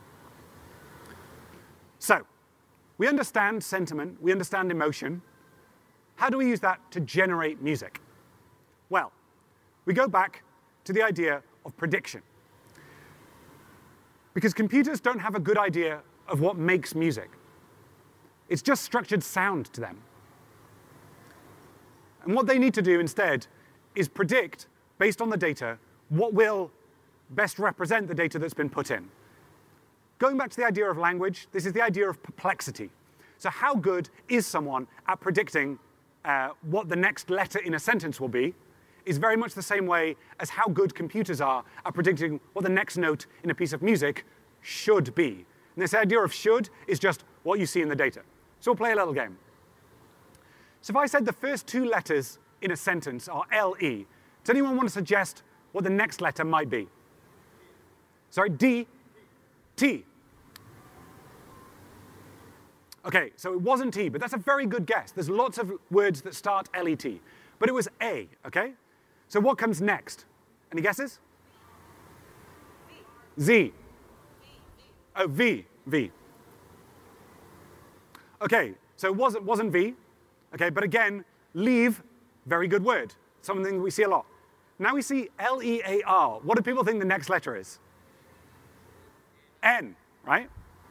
So we understand sentiment, we understand emotion. How do we use that to generate music? Well, we go back to the idea of prediction. Because computers don't have a good idea of what makes music. It's just structured sound to them. And what they need to do instead is predict, based on the data, what will best represent the data that's been put in. Going back to the idea of language, this is the idea of perplexity. So how good is someone at predicting what the next letter in a sentence will be is very much the same way as how good computers are at predicting what the next note in a piece of music should be. And this idea of should is just what you see in the data. So we'll play a little game. So if I said the first two letters in a sentence are L-E, does anyone want to suggest what the next letter might be? Sorry, D, T. OK, so it wasn't T, but that's a very good guess. There's lots of words that start L-E-T. But it was A, OK? So what comes next? Any guesses? Z. Oh, V. V. OK, so it wasn't V. OK, but again, leave, very good word. Something we see a lot. Now we see L-E-A-R. What do people think the next letter is? N, right?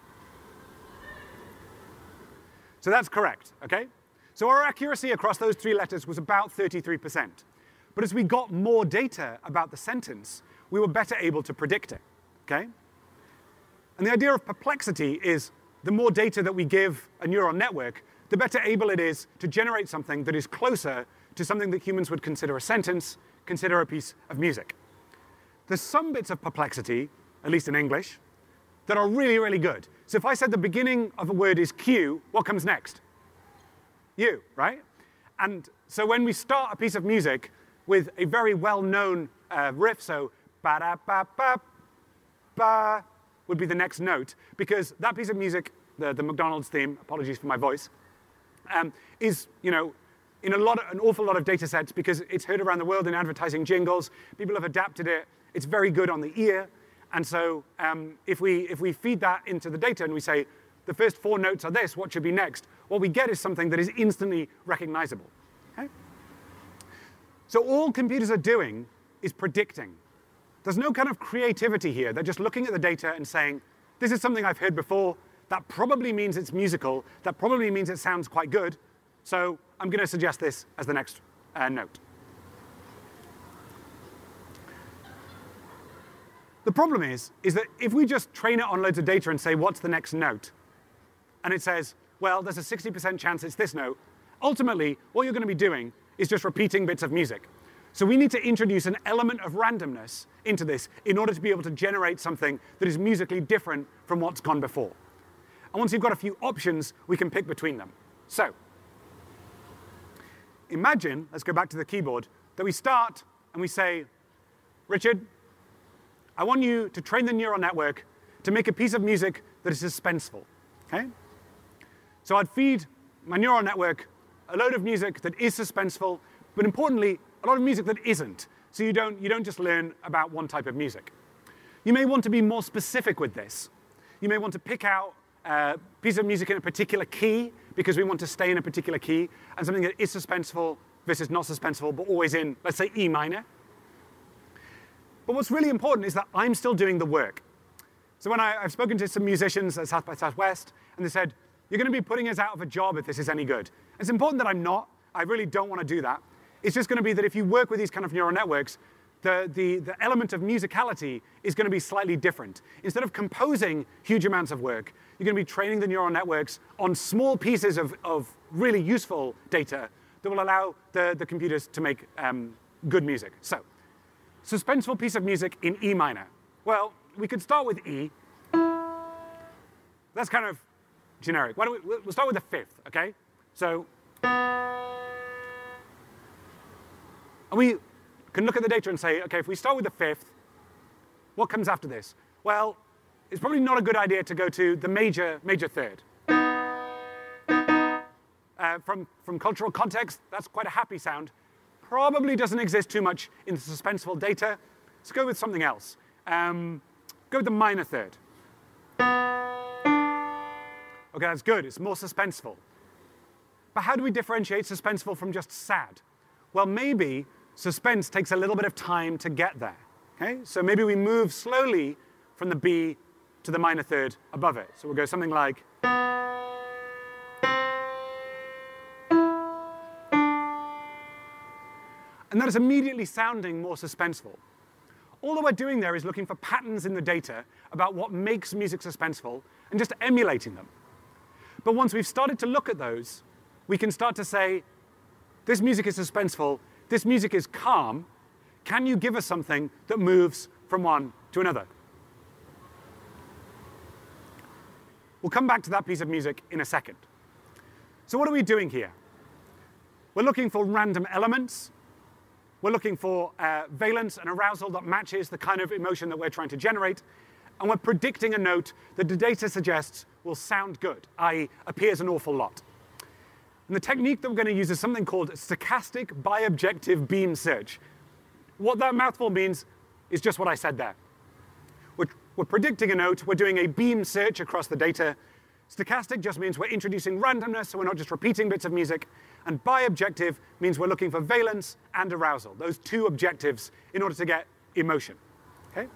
So that's correct, OK? So our accuracy across those three letters was about 33%. But as we got more data about the sentence, we were better able to predict it, OK? And the idea of perplexity is the more data that we give a neural network, the better able it is to generate something that is closer to something that humans would consider a sentence, consider a piece of music. There's some bits of perplexity, at least in English, that are really, really good. So if I said the beginning of a word is Q, what comes next? U, right? And so when we start a piece of music with a very well-known riff, so ba-da-ba-ba-ba would be the next note, because that piece of music, the McDonald's theme, apologies for my voice, is, in an awful lot of data sets because it's heard around the world in advertising jingles. People have adapted it. It's very good on the ear. And so if we feed that into the data and we say, the first four notes are this, what should be next? What we get is something that is instantly recognizable. Okay? So all computers are doing is predicting. There's no kind of creativity here. They're just looking at the data and saying, this is something I've heard before. That probably means it's musical. That probably means it sounds quite good. So I'm going to suggest this as the next note. The problem is that if we just train it on loads of data and say, what's the next note? And it says, well, there's a 60% chance it's this note. Ultimately, what you're going to be doing is just repeating bits of music. So we need to introduce an element of randomness into this in order to be able to generate something that is musically different from what's gone before. And once you've got a few options, we can pick between them. So imagine, let's go back to the keyboard, that we start and we say, Richard, I want you to train the neural network to make a piece of music that is suspenseful. Okay? So I'd feed my neural network a load of music that is suspenseful, but importantly, a lot of music that isn't. So you don't just learn about one type of music. You may want to be more specific with this. You may want to pick out a piece of music in a particular key, because we want to stay in a particular key, and something that is suspenseful versus not suspenseful, but always in, let's say, E minor. But what's really important is that I'm still doing the work. So when I've spoken to some musicians at South by Southwest, and they said, you're going to be putting us out of a job if this is any good. It's important that I'm not. I really don't want to do that. It's just going to be that if you work with these kind of neural networks, the element of musicality is going to be slightly different. Instead of composing huge amounts of work, you're going to be training the neural networks on small pieces of really useful data that will allow the computers to make good music. So, suspenseful piece of music in E minor. Well, we could start with E. That's kind of generic. We'll start with the fifth, OK? So, and we can look at the data and say, OK, if we start with the fifth, what comes after this? Well, it's probably not a good idea to go to the major third. From cultural context, that's quite a happy sound. Probably doesn't exist too much in the suspenseful data. Let's go with something else. Go with the minor third. OK, that's good. It's more suspenseful. But how do we differentiate suspenseful from just sad? Well, maybe suspense takes a little bit of time to get there. Okay? So maybe we move slowly from the B to the minor third above it. So we'll go something like. And that is immediately sounding more suspenseful. All that we're doing there is looking for patterns in the data about what makes music suspenseful and just emulating them. But once we've started to look at those, we can start to say, this music is suspenseful, this music is calm. Can you give us something that moves from one to another? We'll come back to that piece of music in a second. So what are we doing here? We're looking for random elements. We're looking for valence and arousal that matches the kind of emotion that we're trying to generate. And we're predicting a note that the data suggests will sound good, i.e. appears an awful lot. And the technique that we're going to use is something called stochastic biobjective beam search. What that mouthful means is just what I said there. We're predicting a note. We're doing a beam search across the data. Stochastic just means we're introducing randomness, so we're not just repeating bits of music. And biobjective means we're looking for valence and arousal, those two objectives, in order to get emotion. Okay?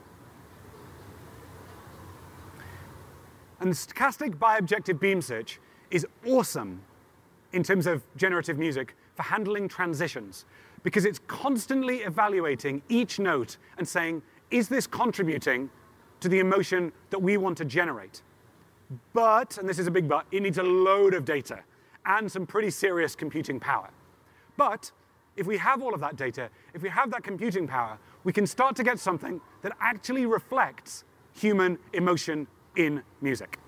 And the stochastic biobjective beam search is awesome in terms of generative music for handling transitions, because it's constantly evaluating each note and saying, is this contributing to the emotion that we want to generate? But, and this is a big but, it needs a load of data and some pretty serious computing power. But if we have all of that data, if we have that computing power, we can start to get something that actually reflects human emotion in music.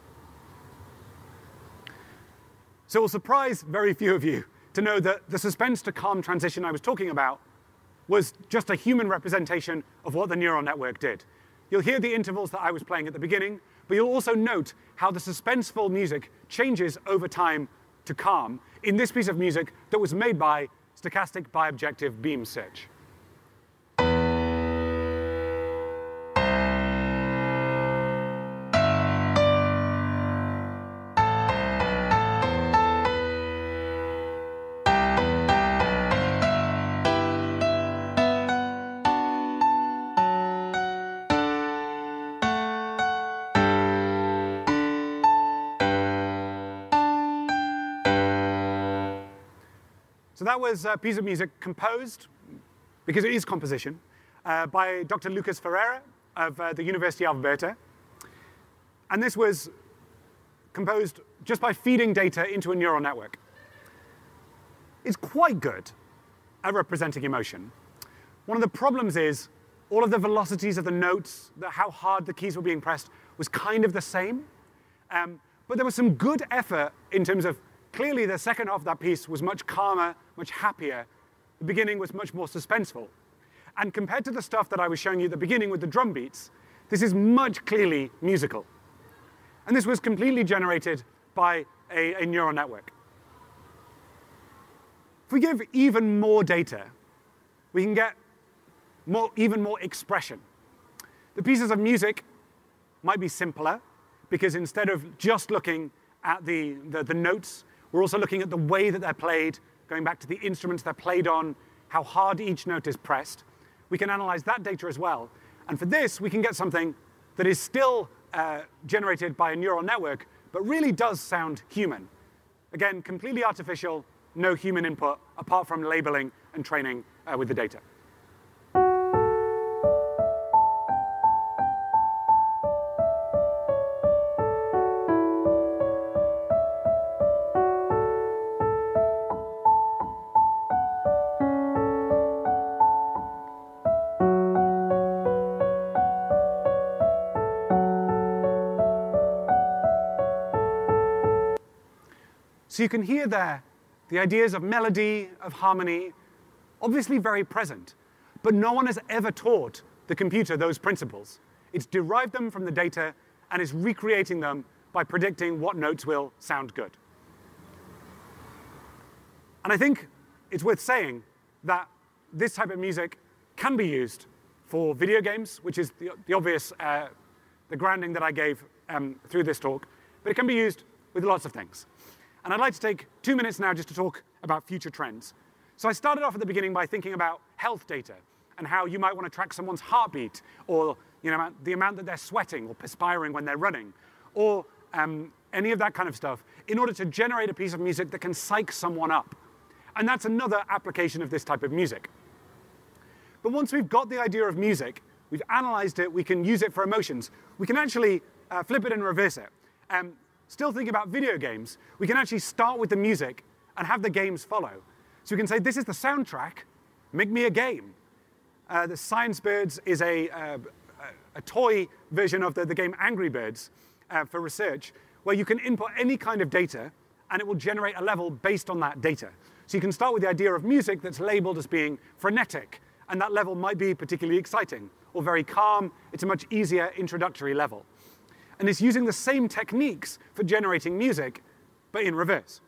So it will surprise very few of you to know that the suspense to calm transition I was talking about was just a human representation of what the neural network did. You'll hear the intervals that I was playing at the beginning, but you'll also note how the suspenseful music changes over time to calm in this piece of music that was made by stochastic biobjective beam search. So that was a piece of music composed, because it is composition, by Dr. Lucas Ferreira of the University of Alberta. And this was composed just by feeding data into a neural network. It's quite good at representing emotion. One of the problems is all of the velocities of the notes, how hard the keys were being pressed, was kind of the same. But there was some good effort in terms of clearly the second half of that piece was much calmer, much happier. The beginning was much more suspenseful. And compared to the stuff that I was showing you at the beginning with the drum beats, this is much clearly musical. And this was completely generated by a neural network. If we give even more data, we can get even more expression. The pieces of music might be simpler, because instead of just looking at the notes, we're also looking at the way that they're played, going back to the instruments they're played on, how hard each note is pressed. We can analyze that data as well. And for this, we can get something that is still generated by a neural network, but really does sound human. Again, completely artificial, no human input, apart from labeling and training with the data. So you can hear there the ideas of melody, of harmony, obviously very present. But no one has ever taught the computer those principles. It's derived them from the data and is recreating them by predicting what notes will sound good. And I think it's worth saying that this type of music can be used for video games, which is the obvious, the grounding that I gave through this talk. But it can be used with lots of things. And I'd like to take 2 minutes now just to talk about future trends. So I started off at the beginning by thinking about health data and how you might want to track someone's heartbeat, or the amount that they're sweating or perspiring when they're running, or any of that kind of stuff, in order to generate a piece of music that can psych someone up. And that's another application of this type of music. But once we've got the idea of music, we've analyzed it, we can use it for emotions, we can actually flip it and reverse it. Still thinking about video games, we can actually start with the music and have the games follow. So we can say, this is the soundtrack, make me a game. The Science Birds is a toy version of the game Angry Birds for research, where you can input any kind of data, and it will generate a level based on that data. So you can start with the idea of music that's labeled as being frenetic, and that level might be particularly exciting, or very calm. It's a much easier introductory level. And it's using the same techniques for generating music, but in reverse.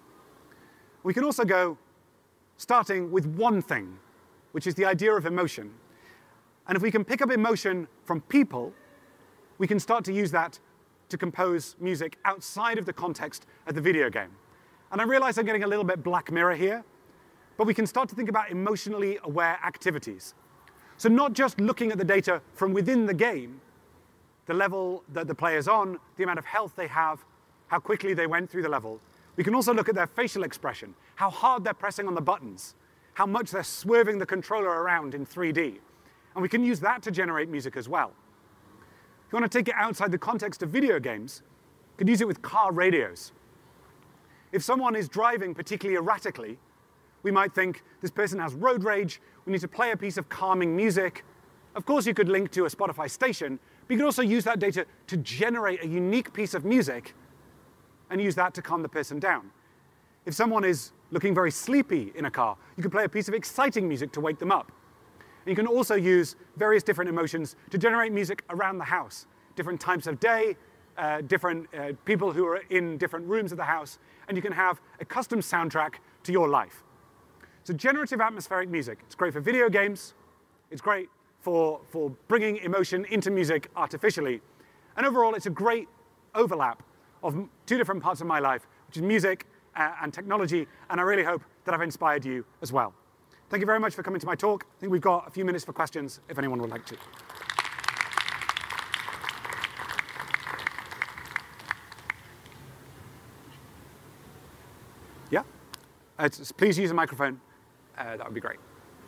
We can also go starting with one thing, which is the idea of emotion. And if we can pick up emotion from people, we can start to use that to compose music outside of the context of the video game. And I realize I'm getting a little bit Black Mirror here, but we can start to think about emotionally aware activities. So not just looking at the data from within the game, the level that the player's on, the amount of health they have, how quickly they went through the level. We can also look at their facial expression, how hard they're pressing on the buttons, how much they're swerving the controller around in 3D. And we can use that to generate music as well. If you want to take it outside the context of video games, you could use it with car radios. If someone is driving particularly erratically, we might think, this person has road rage, we need to play a piece of calming music. Of course, you could link to a Spotify station, but you can also use that data to generate a unique piece of music and use that to calm the person down. If someone is looking very sleepy in a car, you could play a piece of exciting music to wake them up. And you can also use various different emotions to generate music around the house, different times of day, different people who are in different rooms of the house, and you can have a custom soundtrack to your life. So generative atmospheric music, it's great for video games, it's great for bringing emotion into music artificially. And overall, it's a great overlap of two different parts of my life, which is music and technology, and I really hope that I've inspired you as well. Thank you very much for coming to my talk. I think we've got a few minutes for questions, if anyone would like to. Yeah? Please use a microphone. That would be great.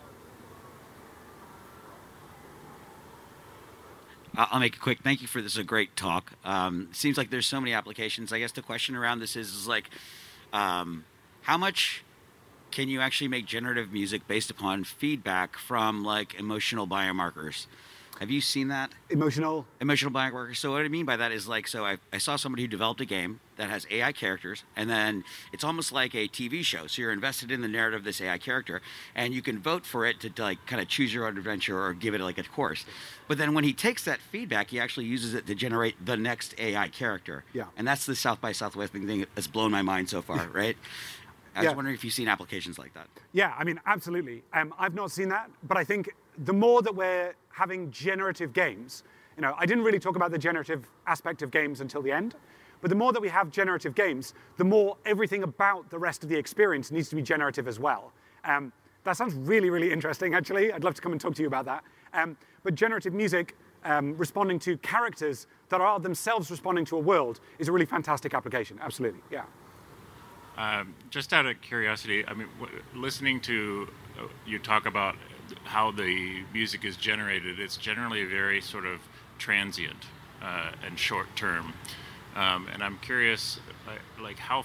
I'll make it quick. Thank you for this. A great talk. Seems like there's so many applications. I guess the question around this is like, how much can you actually make generative music based upon feedback from like emotional biomarkers? Have you seen that? Emotional. Emotional blank worker. So what I mean by that is like, so I saw somebody who developed a game that has AI characters, and then it's almost like a TV show. So you're invested in the narrative of this AI character, and you can vote for it to like kind of choose your own adventure or give it like a course. But then when he takes that feedback, he actually uses it to generate the next AI character. Yeah. And that's the South by Southwest thing that's blown my mind so far, right? I was wondering if you've seen applications like that. Yeah, I mean, absolutely. I've not seen that, but I think the more that we're having generative games, I didn't really talk about the generative aspect of games until the end, but the more that we have generative games, the more everything about the rest of the experience needs to be generative as well. That sounds really, really interesting, actually. I'd love to come and talk to you about that. But generative music responding to characters that are themselves responding to a world is a really fantastic application. Absolutely, yeah. Just out of curiosity, I mean, listening to you talk about how the music is generated, it's generally very sort of transient and short term. And I'm curious, like how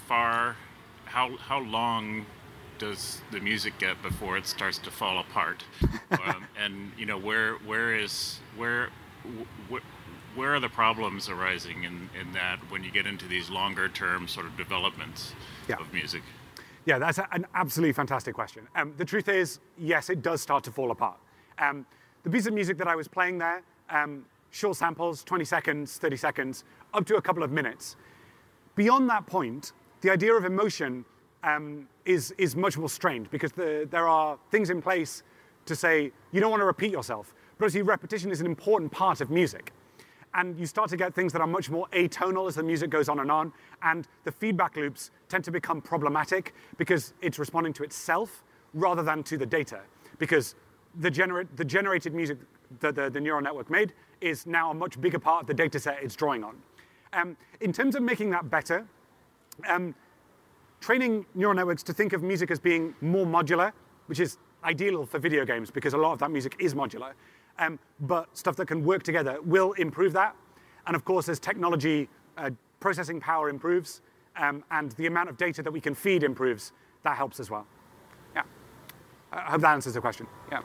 long does the music get before it starts to fall apart? And where are the problems arising in that when you get into these longer term sort of developments of music? Yeah, that's an absolutely fantastic question. The truth is, yes, it does start to fall apart. The piece of music that I was playing there, short samples, 20 seconds, 30 seconds, up to a couple of minutes. Beyond that point, the idea of emotion is much more strained because there are things in place to say you don't want to repeat yourself. But obviously, repetition is an important part of music. And you start to get things that are much more atonal as the music goes on, and the feedback loops tend to become problematic because it's responding to itself rather than to the data. Because the generated music that the neural network made is now a much bigger part of the data set it's drawing on. In terms of making that better, training neural networks to think of music as being more modular, which is ideal for video games because a lot of that music is modular, but stuff that can work together will improve that. And of course, as technology processing power improves and the amount of data that we can feed improves, that helps as well. Yeah. I hope that answers the question. Yeah.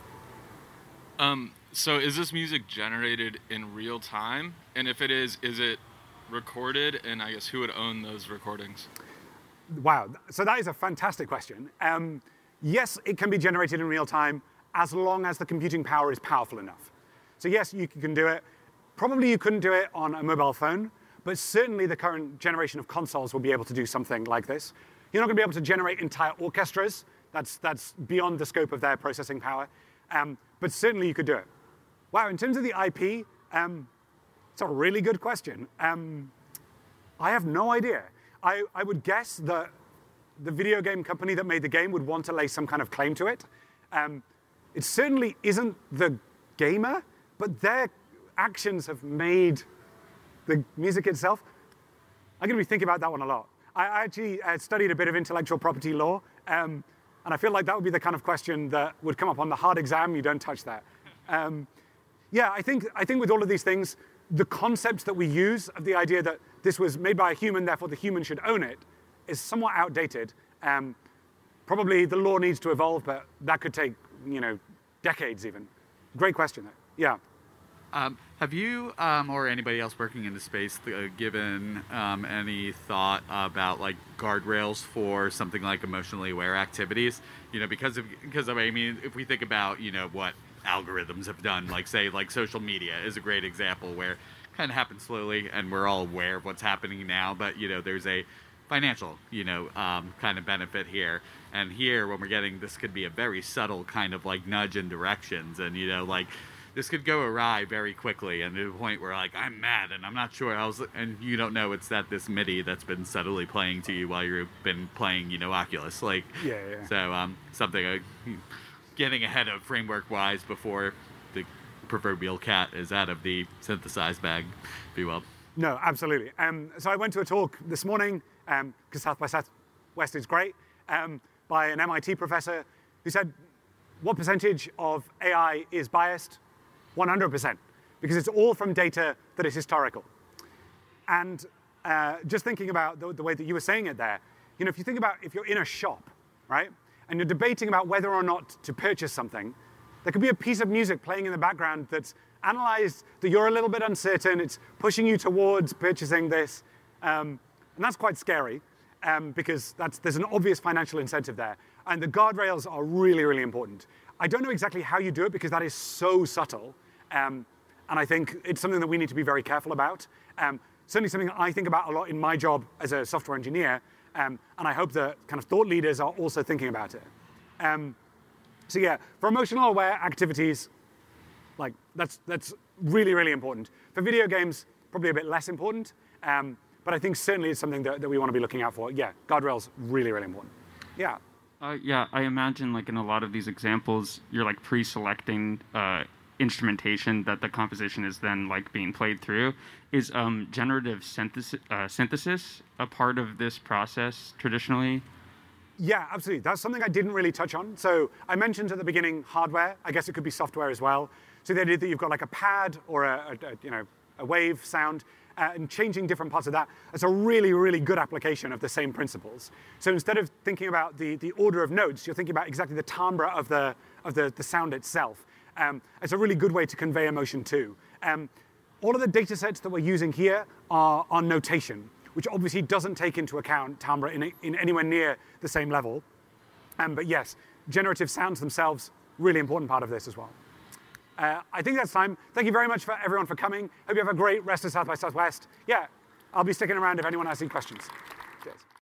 So is this music generated in real time? And if it is it recorded? And I guess who would own those recordings? Wow. So that is a fantastic question. Yes, it can be generated in real time as long as the computing power is powerful enough. So yes, you can do it. Probably you couldn't do it on a mobile phone, but certainly the current generation of consoles will be able to do something like this. You're not going to be able to generate entire orchestras. That's beyond the scope of their processing power. But certainly you could do it. Wow, in terms of the IP, it's a really good question. I have no idea. I would guess that the video game company that made the game would want to lay some kind of claim to it. It certainly isn't the gamer, but their actions have made the music itself. I'm going to be thinking about that one a lot. I actually studied a bit of intellectual property law, and I feel like that would be the kind of question that would come up on the hard exam. You don't touch that. Yeah, I think with all of these things, the concepts that we use of the idea that this was made by a human, therefore the human should own it, is somewhat outdated. Probably the law needs to evolve, but that could take decades even. Great question, though. Yeah. Have you or anybody else working in the space given any thought about like guardrails for something like emotionally aware activities? Because I mean, if we think about what algorithms have done, like say like social media is a great example where it kind of happens slowly and we're all aware of what's happening now, but there's a financial kind of benefit here. And here when we're getting this could be a very subtle kind of like nudge in directions, and like this could go awry very quickly, and to the point where like I'm mad and I'm not sure and you don't know it's that this MIDI that's been subtly playing to you while you've been playing Oculus, like so something getting ahead of framework wise before the proverbial cat is out of the synthesized bag, if you will. No, absolutely. So I went to a talk this morning because South by Southwest is great, by an MIT professor who said, what percentage of AI is biased? 100%, because it's all from data that is historical. And just thinking about the way that you were saying it there, if you think about if you're in a shop, right, and you're debating about whether or not to purchase something, there could be a piece of music playing in the background that's analyzed that you're a little bit uncertain. It's pushing you towards purchasing this. And that's quite scary because there's an obvious financial incentive there. And the guardrails are really, really important. I don't know exactly how you do it because that is so subtle. And I think it's something that we need to be very careful about. Certainly something that I think about a lot in my job as a software engineer. And I hope that kind of thought leaders are also thinking about it. So yeah, for emotional aware activities, like that's really, really important. For video games, probably a bit less important. But I think certainly it's something that we want to be looking out for. Yeah, guardrails, really, really important. Yeah. Yeah, I imagine like in a lot of these examples, you're like pre-selecting instrumentation that the composition is then like being played through. Is generative synthesis a part of this process traditionally? Yeah, absolutely. That's something I didn't really touch on. So I mentioned at the beginning hardware. I guess it could be software as well. So the idea that you've got like a pad or a wave sound and changing different parts of that. That's a really, really good application of the same principles. So instead of thinking about the order of notes, you're thinking about exactly the timbre of the sound itself. It's a really good way to convey emotion too. All of the data sets that we're using here are notation, which obviously doesn't take into account timbre in anywhere near the same level. But yes, generative sounds themselves, really important part of this as well. I think that's time. Thank you very much for everyone for coming. Hope you have a great rest of South by Southwest. Yeah, I'll be sticking around if anyone has any questions. Cheers.